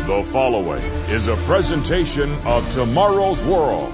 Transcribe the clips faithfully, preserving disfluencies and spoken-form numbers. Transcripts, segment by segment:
The following is a presentation of Tomorrow's World.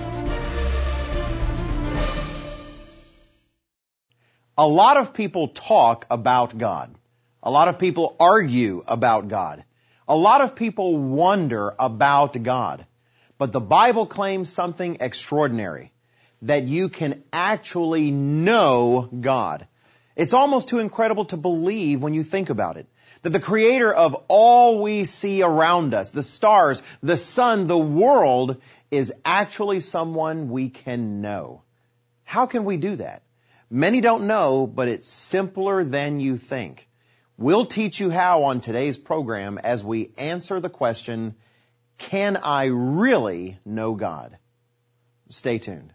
A lot of people talk about God. A lot of people argue about God. A lot of people wonder about God. But the Bible claims something extraordinary, that you can actually know God. It's almost too incredible to believe when you think about it. That the creator of all we see around us, the stars, the sun, the world, is actually someone we can know. How can we do that? Many don't know, but it's simpler than you think. We'll teach you how on today's program as we answer the question, can I really know God? Stay tuned.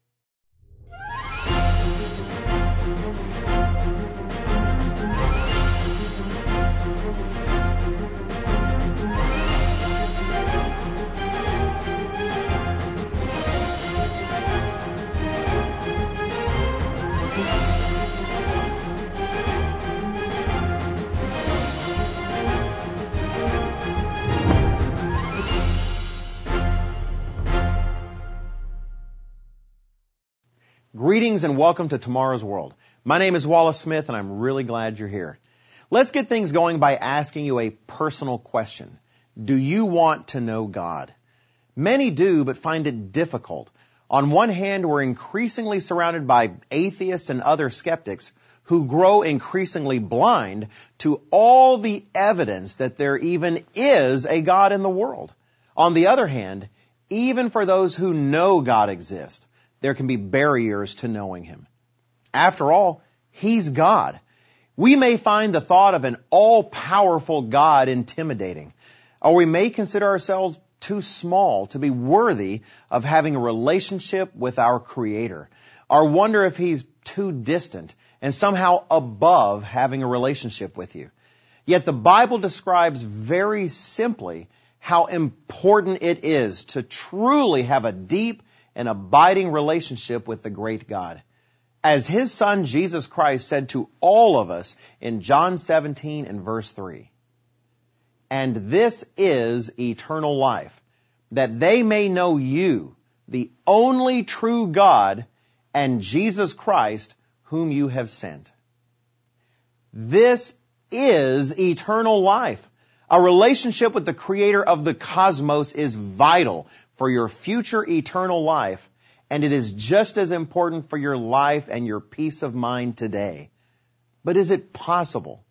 Greetings and welcome to Tomorrow's World. My name is Wallace Smith and I'm really glad you're here. Let's get things going by asking you a personal question. Do you want to know God? Many do, but find it difficult. On one hand, we're increasingly surrounded by atheists and other skeptics who grow increasingly blind to all the evidence that there even is a God in the world. On the other hand, even for those who know God exists, there can be barriers to knowing Him. After all, He's God. We may find the thought of an all-powerful God intimidating, or we may consider ourselves too small to be worthy of having a relationship with our Creator, or wonder if He's too distant and somehow above having a relationship with you. Yet the Bible describes very simply how important it is to truly have a deep an abiding relationship with the great God. As His Son, Jesus Christ, said to all of us in John seventeen and verse three, "And this is eternal life, that they may know you, the only true God, and Jesus Christ, whom you have sent." This is eternal life. A relationship with the Creator of the cosmos is vital for your future eternal life, and it is just as important for your life and your peace of mind today. But is it possible?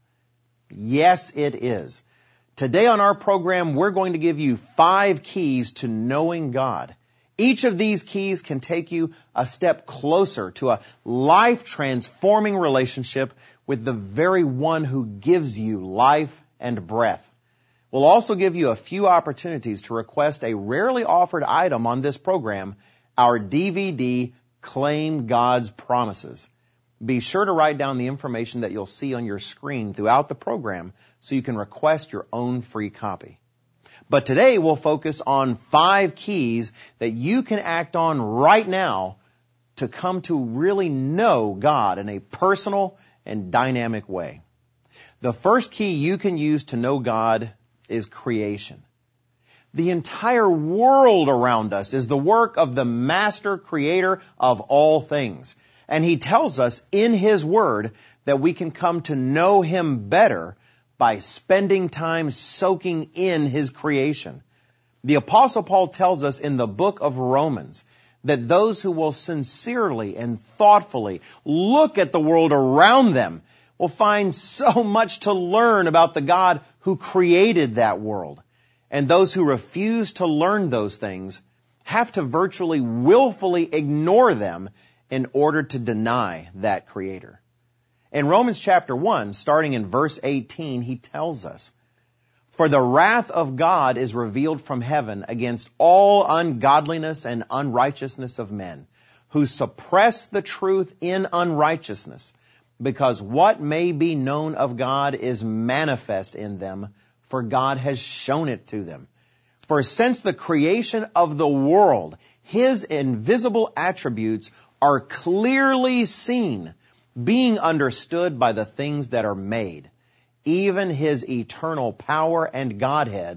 Yes, it is. Today on our program, we're going to give you five keys to knowing God. Each of these keys can take you a step closer to a life-transforming relationship with the very one who gives you life and breath. We'll also give you a few opportunities to request a rarely offered item on this program, our D V D, Claim God's Promises. Be sure to write down the information that you'll see on your screen throughout the program so you can request your own free copy. But today we'll focus on five keys that you can act on right now to come to really know God in a personal and dynamic way. The first key you can use to know God is creation. The entire world around us is the work of the master creator of all things. And He tells us in His Word that we can come to know Him better by spending time soaking in His creation. The Apostle Paul tells us in the book of Romans that those who will sincerely and thoughtfully look at the world around them will find so much to learn about the God who created that world. And those who refuse to learn those things have to virtually willfully ignore them in order to deny that Creator. In Romans chapter one, starting in verse eighteen, he tells us, "For the wrath of God is revealed from heaven against all ungodliness and unrighteousness of men, who suppress the truth in unrighteousness, because what may be known of God is manifest in them, for God has shown it to them. For since the creation of the world, His invisible attributes are clearly seen, being understood by the things that are made, even His eternal power and Godhead,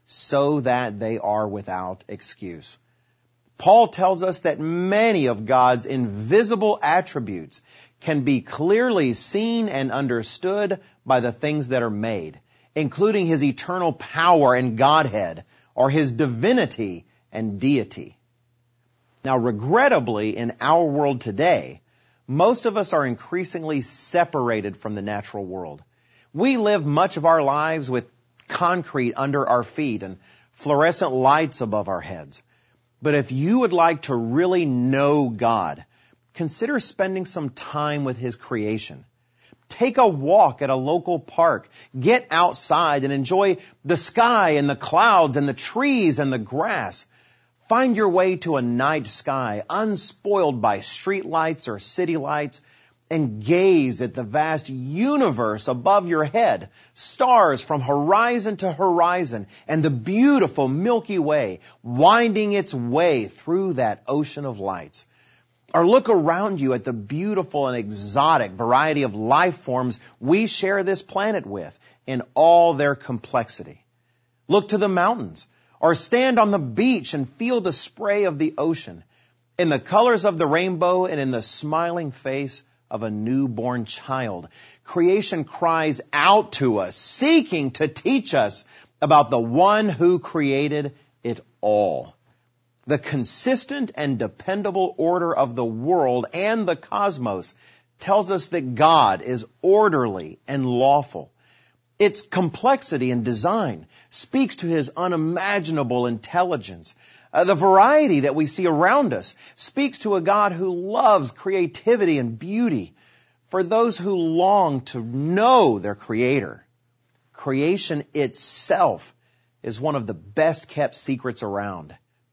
so that they are without excuse. Paul tells us that many of God's invisible attributes can be clearly seen and understood by the things that are made, including His eternal power and Godhead, or His divinity and deity. Now, regrettably, in our world today, most of us are increasingly separated from the natural world. We live much of our lives with concrete under our feet and fluorescent lights above our heads. But if you would like to really know God, consider spending some time with His creation. Take a walk at a local park. Get outside and enjoy the sky and the clouds and the trees and the grass. Find your way to a night sky unspoiled by street lights or city lights, and gaze at the vast universe above your head, stars from horizon to horizon, and the beautiful Milky Way winding its way through that ocean of lights. Or look around you at the beautiful and exotic variety of life forms we share this planet with in all their complexity. Look to the mountains, or stand on the beach and feel the spray of the ocean, in the colors of the rainbow and in the smiling face of a newborn child. Creation cries out to us, seeking to teach us about the one who created it all. The consistent and dependable order of the world and the cosmos tells us that God is orderly and lawful. Its complexity and design speaks to His unimaginable intelligence. Uh, the variety that we see around us speaks to a God who loves creativity and beauty for those who long to know their Creator. Creation itself is one of the best kept secrets around.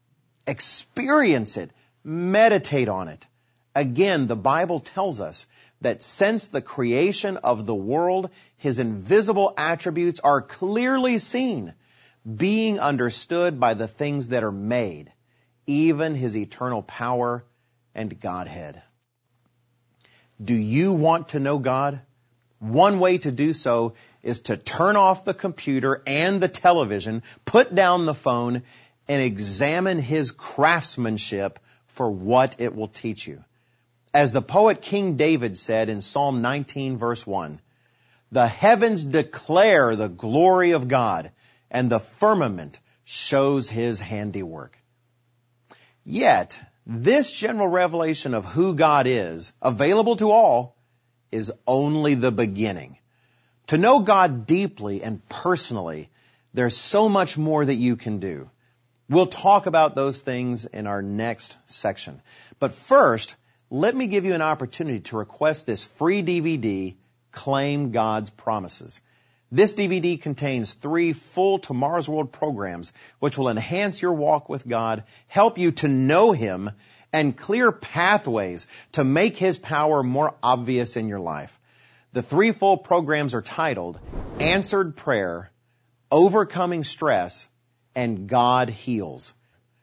Experience it. Meditate on it. Again, the Bible tells us that since the creation of the world, His invisible attributes are clearly seen, being understood by the things that are made, even His eternal power and Godhead. Do you want to know God? One way to do so is to turn off the computer and the television, put down the phone, and examine His craftsmanship for what it will teach you. As the poet King David said in Psalm nineteen, verse one, "The heavens declare the glory of God, and the firmament shows His handiwork." Yet, this general revelation of who God is, available to all, is only the beginning. To know God deeply and personally, there's so much more that you can do. We'll talk about those things in our next section. But first, let me give you an opportunity to request this free D V D, Claim God's Promises. This D V D contains three full Tomorrow's World programs which will enhance your walk with God, help you to know Him, and clear pathways to make His power more obvious in your life. The three full programs are titled Answered Prayer, Overcoming Stress, and God Heals.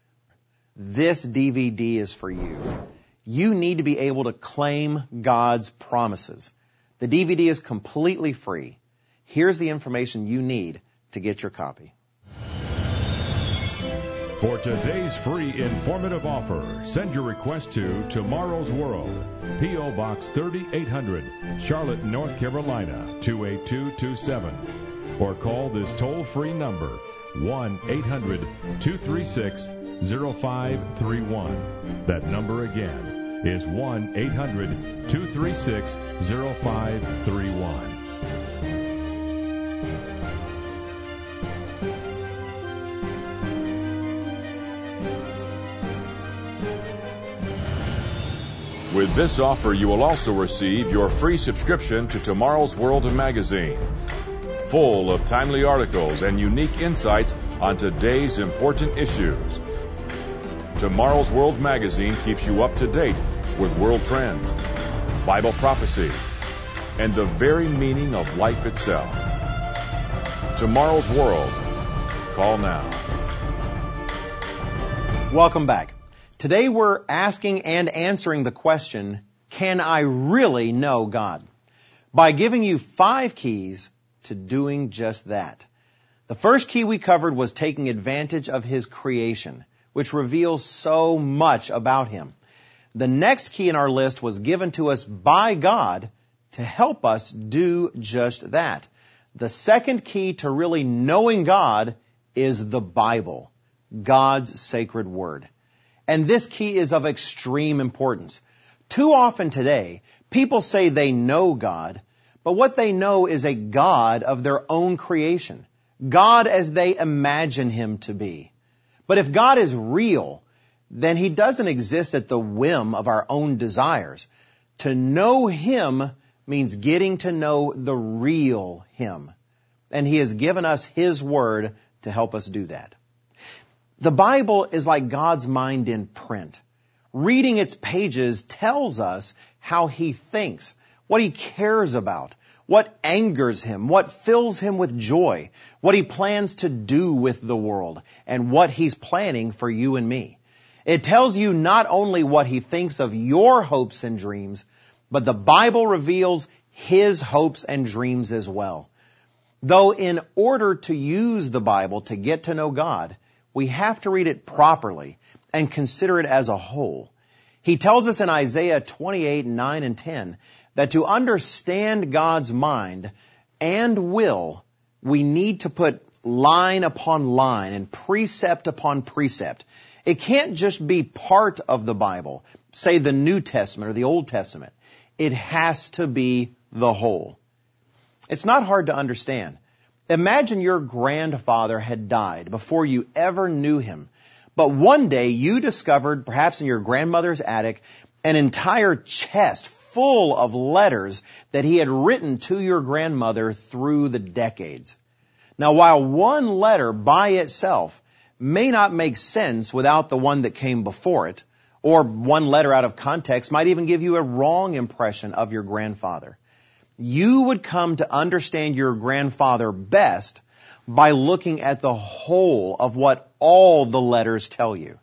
This D V D is for you. You need to be able to claim God's promises. The D V D is completely free. Here's the information you need to get your copy. For today's free informative offer, send your request to Tomorrow's World, P O Box thirty-eight hundred, Charlotte, North Carolina, two eight two two seven. Or call this toll-free number, one eight hundred two three six zero five three one. That number again is one eight hundred two three six zero five three one. With this offer, you will also receive your free subscription to Tomorrow's World magazine, full of timely articles and unique insights on today's important issues. Tomorrow's World magazine keeps you up to date with world trends, Bible prophecy, and the very meaning of life itself. Tomorrow's World. Call now. Welcome back. Today we're asking and answering the question, can I really know God? By giving you five keys to doing just that. The first key we covered was taking advantage of His creation, which reveals so much about Him. The next key in our list was given to us by God to help us do just that. The second key to really knowing God is the Bible, God's sacred word. And this key is of extreme importance. Too often today, people say they know God, but what they know is a God of their own creation, God as they imagine Him to be. But if God is real, then He doesn't exist at the whim of our own desires. To know Him means getting to know the real Him. And He has given us His word to help us do that. The Bible is like God's mind in print. Reading its pages tells us how He thinks, what He cares about, what angers Him, what fills Him with joy, what He plans to do with the world, and what He's planning for you and me. It tells you not only what He thinks of your hopes and dreams, but the Bible reveals His hopes and dreams as well. Though in order to use the Bible to get to know God, we have to read it properly and consider it as a whole. He tells us in Isaiah twenty-eight, nine and ten, that to understand God's mind and will, we need to put line upon line and precept upon precept. It can't just be part of the Bible, say the New Testament or the Old Testament. It has to be the whole. It's not hard to understand. Imagine your grandfather had died before you ever knew him. But one day you discovered, perhaps in your grandmother's attic, an entire chest full of letters that he had written to your grandmother through the decades. Now, while one letter by itself may not make sense without the one that came before it, or one letter out of context might even give you a wrong impression of your grandfather, you would come to understand your grandfather best by looking at the whole of what all the letters tell you.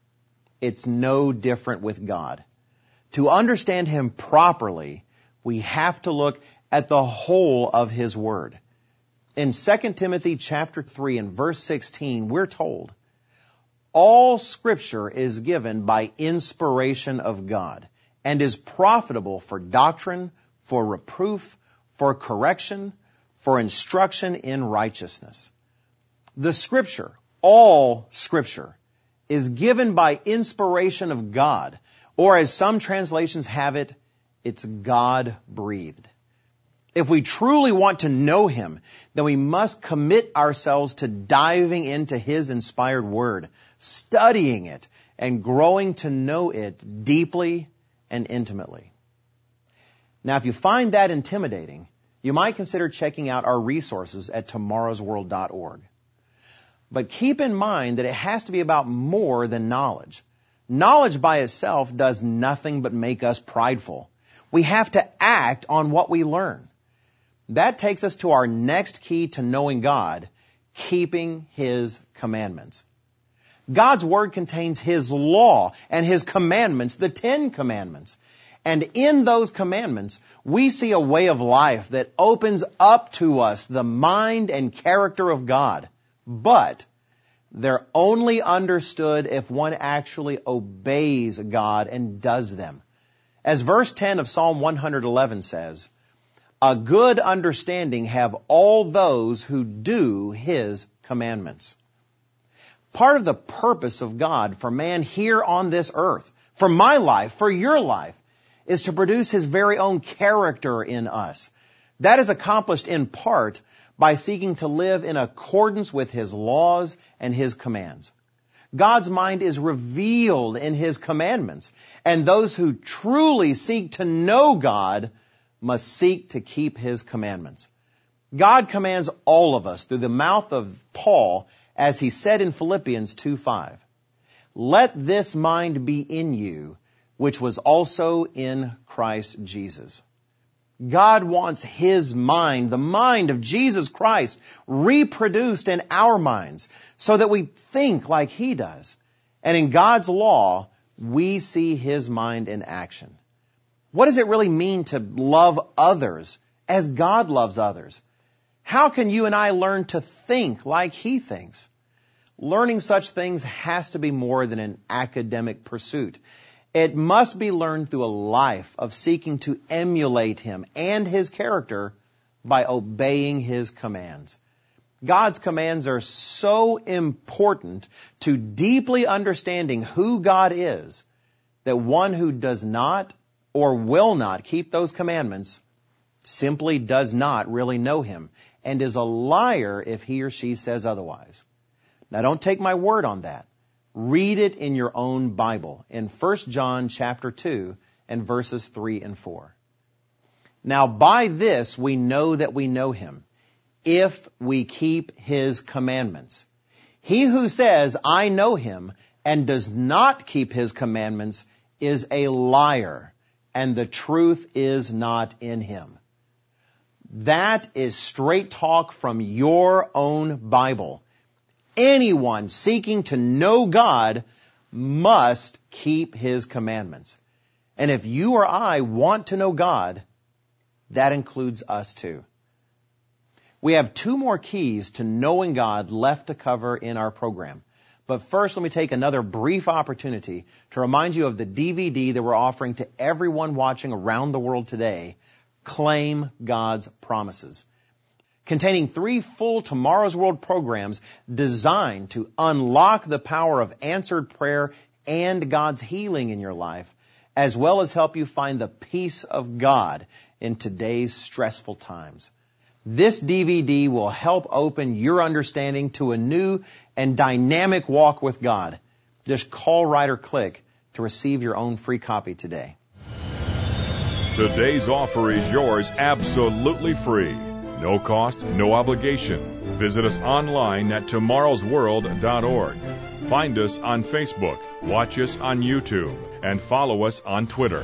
It's no different with God. To understand Him properly, we have to look at the whole of His Word. In Second Timothy chapter three and verse sixteen, we're told, all Scripture is given by inspiration of God and is profitable for doctrine, for reproof, for correction, for instruction in righteousness. The Scripture, all Scripture, is given by inspiration of God, or as some translations have it, it's God-breathed. If we truly want to know Him, then we must commit ourselves to diving into His inspired Word, studying it, and growing to know it deeply and intimately. Now, if you find that intimidating, you might consider checking out our resources at tomorrows world dot org. But keep in mind that it has to be about more than knowledge. Knowledge by itself does nothing but make us prideful. We have to act on what we learn. That takes us to our next key to knowing God, keeping His commandments. God's Word contains His law and His commandments, the Ten Commandments. And in those commandments, we see a way of life that opens up to us the mind and character of God. But they're only understood if one actually obeys God and does them. As verse ten of Psalm one eleven says, a good understanding have all those who do His commandments. Part of the purpose of God for man here on this earth, for my life, for your life, is to produce His very own character in us. That is accomplished in part by seeking to live in accordance with His laws and His commands. God's mind is revealed in His commandments, and those who truly seek to know God must seek to keep His commandments. God commands all of us through the mouth of Paul, as he said in Philippians two five, let this mind be in you, which was also in Christ Jesus. God wants His mind, the mind of Jesus Christ, reproduced in our minds so that we think like He does. And in God's law, we see His mind in action. What does it really mean to love others as God loves others? How can you and I learn to think like He thinks? Learning such things has to be more than an academic pursuit. It must be learned through a life of seeking to emulate Him and His character by obeying His commands. God's commands are so important to deeply understanding who God is that one who does not or will not keep those commandments simply does not really know Him and is a liar if he or she says otherwise. Now, don't take my word on that. Read it in your own Bible in First John chapter two and verses three and four. Now, by this we know that we know Him, if we keep His commandments. He who says, I know Him, and does not keep His commandments is a liar, and the truth is not in him. That is straight talk from your own Bible. Anyone seeking to know God must keep His commandments. And if you or I want to know God, that includes us too. We have two more keys to knowing God left to cover in our program. But first, let me take another brief opportunity to remind you of the D V D that we're offering to everyone watching around the world today, Claim God's Promises, containing three full Tomorrow's World programs designed to unlock the power of answered prayer and God's healing in your life, as well as help you find the peace of God in today's stressful times. This D V D will help open your understanding to a new and dynamic walk with God. Just call, write, or click to receive your own free copy today. Today's offer is yours absolutely free. No cost, no obligation. Visit us online at tomorrows world dot org. Find us on Facebook, watch us on YouTube, and follow us on Twitter.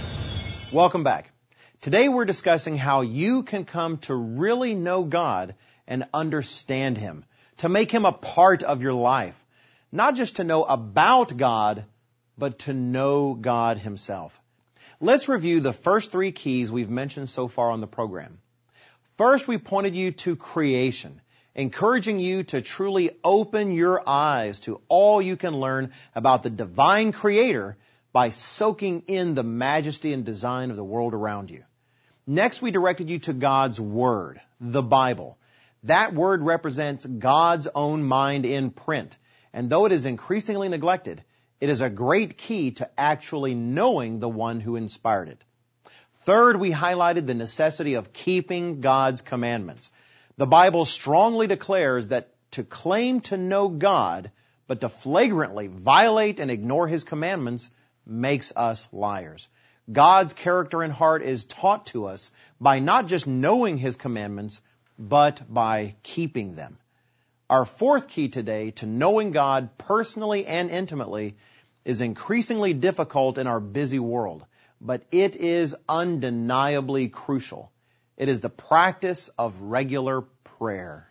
Welcome back. Today we're discussing how you can come to really know God and understand Him, to make Him a part of your life. Not just to know about God, but to know God Himself. Let's review the first three keys we've mentioned so far on the program. First, we pointed you to creation, encouraging you to truly open your eyes to all you can learn about the divine Creator by soaking in the majesty and design of the world around you. Next, we directed you to God's Word, the Bible. That Word represents God's own mind in print, and though it is increasingly neglected, it is a great key to actually knowing the one who inspired it. Third, we highlighted the necessity of keeping God's commandments. The Bible strongly declares that to claim to know God, but to flagrantly violate and ignore His commandments, makes us liars. God's character and heart is taught to us by not just knowing His commandments, but by keeping them. Our fourth key today to knowing God personally and intimately is increasingly difficult in our busy world, but it is undeniably crucial. It is the practice of regular prayer.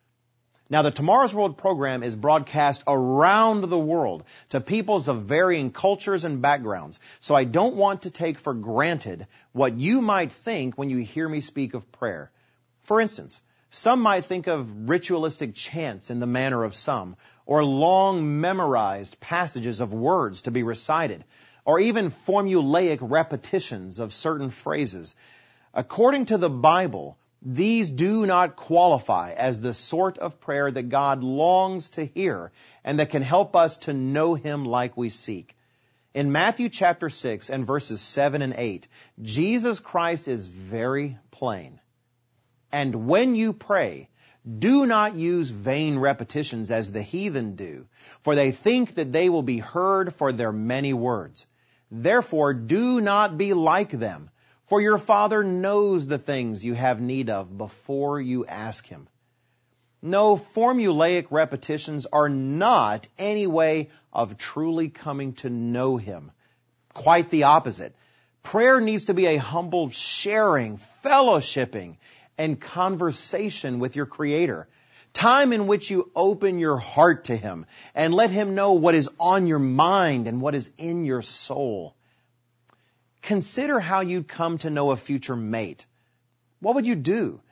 Now, the Tomorrow's World program is broadcast around the world to peoples of varying cultures and backgrounds, so I don't want to take for granted what you might think when you hear me speak of prayer. For instance, some might think of ritualistic chants in the manner of some, or long memorized passages of words to be recited, or even formulaic repetitions of certain phrases. According to the Bible, these do not qualify as the sort of prayer that God longs to hear and that can help us to know Him like we seek. In Matthew chapter six and verses seven and eight, Jesus Christ is very plain. And when you pray, do not use vain repetitions as the heathen do, for they think that they will be heard for their many words. Therefore, do not be like them, for your Father knows the things you have need of before you ask Him. No, formulaic repetitions are not any way of truly coming to know Him. Quite the opposite. Prayer needs to be a humble sharing, fellowshipping, and conversation with your Creator. Time in which you open your heart to Him and let Him know what is on your mind and what is in your soul. Consider how you'd come to know a future mate. What would you do?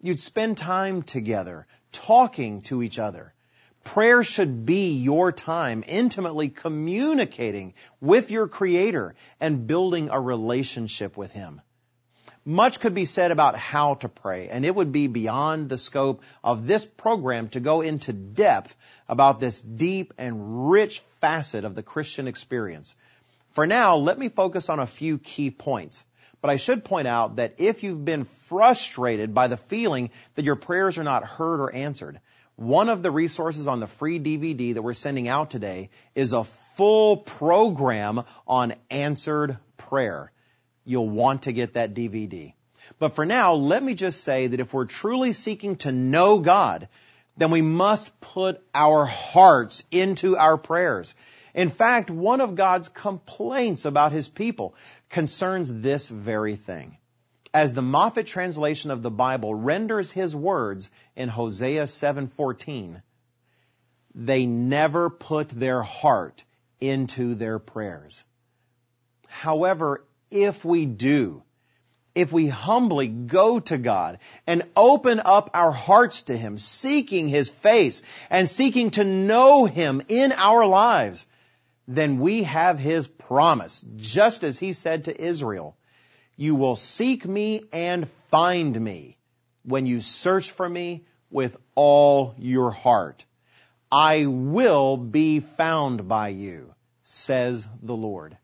You'd spend time together, talking to each other. Prayer should be your time intimately communicating with your Creator and building a relationship with Him. Much could be said about how to pray, and it would be beyond the scope of this program to go into depth about this deep and rich facet of the Christian experience. For now, let me focus on a few key points. But I should point out that if you've been frustrated by the feeling that your prayers are not heard or answered, one of the resources on the free D V D that we're sending out today is a full program on answered prayer. You'll want to get that D V D. But for now, let me just say that if we're truly seeking to know God, then we must put our hearts into our prayers. In fact, one of God's complaints about His people concerns this very thing. As the Moffat translation of the Bible renders His words in Hosea seven fourteen, they never put their heart into their prayers. However, if we do, if we humbly go to God and open up our hearts to Him, seeking His face and seeking to know Him in our lives, then we have His promise, just as He said to Israel, "You will seek me and find me when you search for me with all your heart. I will be found by you, says the Lord."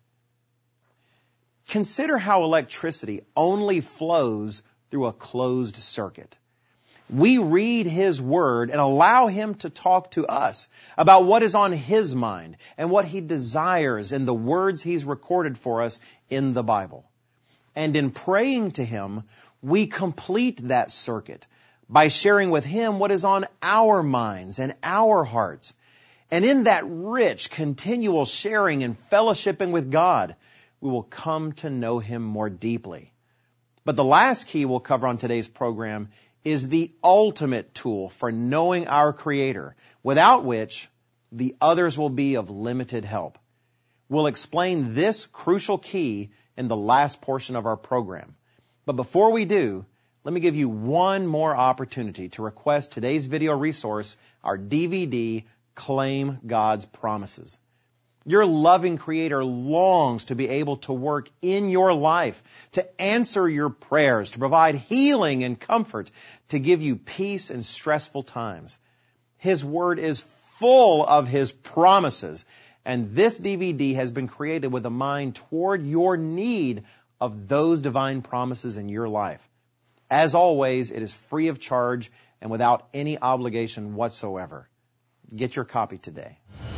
Consider how electricity only flows through a closed circuit. We read His Word and allow Him to talk to us about what is on His mind and what He desires in the words He's recorded for us in the Bible. And in praying to Him, we complete that circuit by sharing with Him what is on our minds and our hearts. And in that rich, continual sharing and fellowshipping with God, we will come to know Him more deeply. But the last key we'll cover on today's program is the ultimate tool for knowing our Creator, without which the others will be of limited help. We'll explain this crucial key in the last portion of our program. But before we do, let me give you one more opportunity to request today's video resource, our D V D, Claim God's Promises. Your loving Creator longs to be able to work in your life, to answer your prayers, to provide healing and comfort, to give you peace in stressful times. His Word is full of His promises, and this D V D has been created with a mind toward your need of those divine promises in your life. As always, it is free of charge and without any obligation whatsoever. Get your copy today.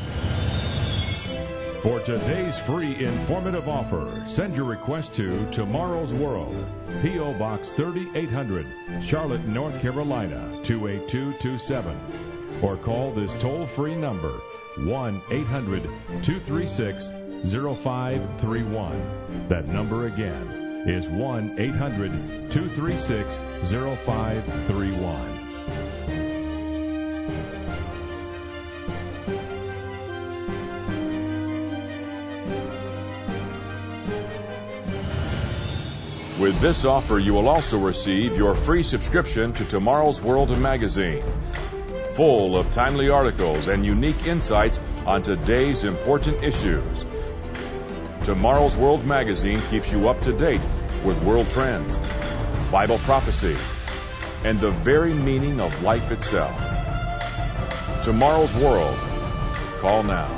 For today's free informative offer, send your request to Tomorrow's World, P O. Box thirty-eight hundred, Charlotte, North Carolina, two eight two two seven. Or call this toll-free number, one eight hundred two three six zero five three one. That number again is one eight hundred two three six zero five three one. With this offer, you will also receive your free subscription to Tomorrow's World magazine, full of timely articles and unique insights on today's important issues. Tomorrow's World magazine keeps you up to date with world trends, Bible prophecy, and the very meaning of life itself. Tomorrow's World. Call now.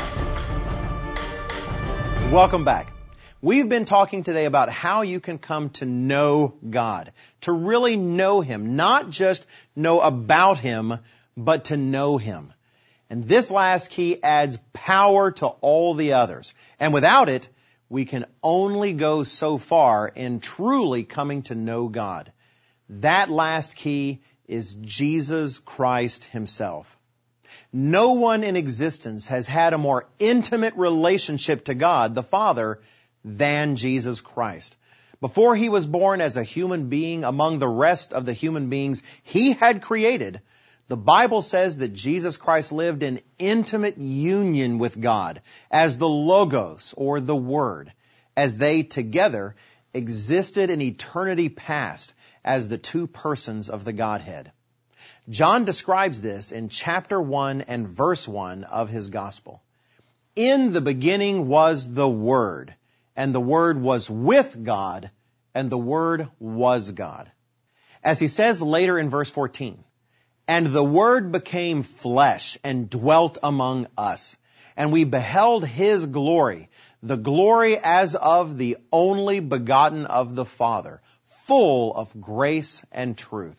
Welcome back. We've been talking today about how you can come to know God, to really know Him, not just know about Him, but to know Him. And this last key adds power to all the others. And without it, we can only go so far in truly coming to know God. That last key is Jesus Christ Himself. No one in existence has had a more intimate relationship to God, the Father, than Jesus Christ. Before He was born as a human being among the rest of the human beings He had created, the Bible says that Jesus Christ lived in intimate union with God as the Logos, or the Word, as they together existed in eternity past as the two persons of the Godhead. John describes this in chapter one and verse one of his gospel. In the beginning was the Word, and the Word was with God, and the Word was God. As he says later in verse fourteen, and the Word became flesh and dwelt among us, and we beheld His glory, the glory as of the only begotten of the Father, full of grace and truth.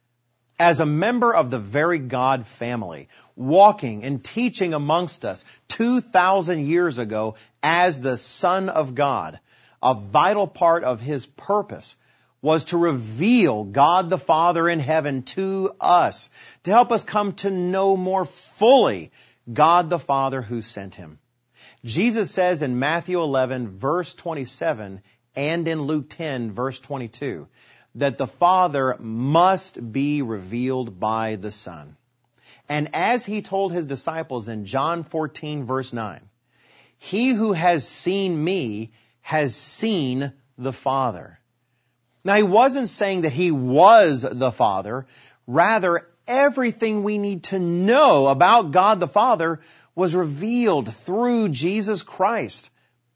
As a member of the very God family, walking and teaching amongst us two thousand years ago as the Son of God, a vital part of His purpose was to reveal God the Father in heaven to us, to help us come to know more fully God the Father who sent Him. Jesus says in Matthew eleven, verse twenty-seven, and in Luke ten, verse twenty-two, that the Father must be revealed by the Son. And as He told His disciples in John fourteen, verse nine, he who has seen me has seen the Father. Now, He wasn't saying that He was the Father. Rather, everything we need to know about God the Father was revealed through Jesus Christ.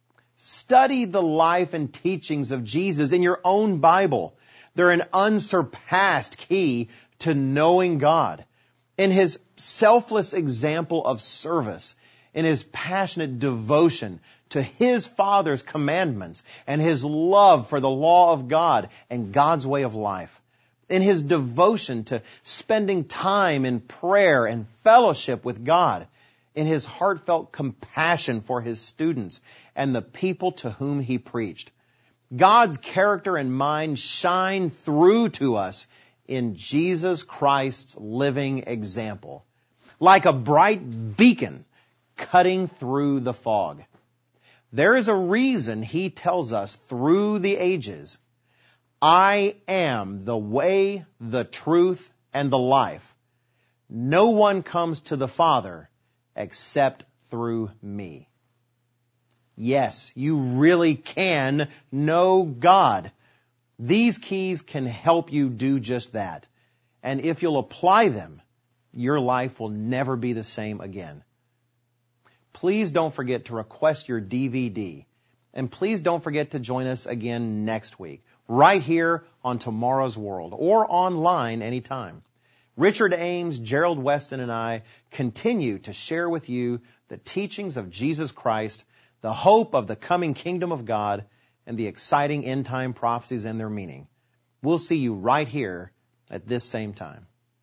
Study the life and teachings of Jesus in your own Bible. They're an unsurpassed key to knowing God. In His selfless example of service, in His passionate devotion to His Father's commandments, and His love for the law of God and God's way of life, in His devotion to spending time in prayer and fellowship with God, in His heartfelt compassion for His students and the people to whom He preached. God's character and mind shine through to us in Jesus Christ's living example, like a bright beacon cutting through the fog. There is a reason He tells us through the ages, I am the way, the truth, and the life. No one comes to the Father except through me. Yes, you really can know God. These keys can help you do just that. And if you'll apply them, your life will never be the same again. Please don't forget to request your D V D. And please don't forget to join us again next week, right here on Tomorrow's World, or online anytime. Richard Ames, Gerald Weston, and I continue to share with you the teachings of Jesus Christ, the hope of the coming kingdom of God, and the exciting end-time prophecies and their meaning. We'll see you right here at this same time.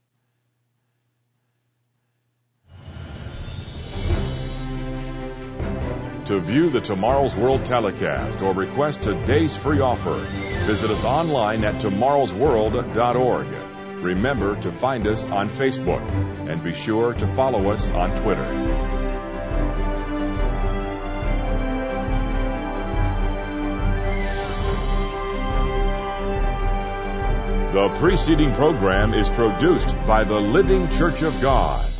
To view the Tomorrow's World telecast or request today's free offer, visit us online at tomorrows world dot org. Remember to find us on Facebook, and be sure to follow us on Twitter. The preceding program is produced by the Living Church of God.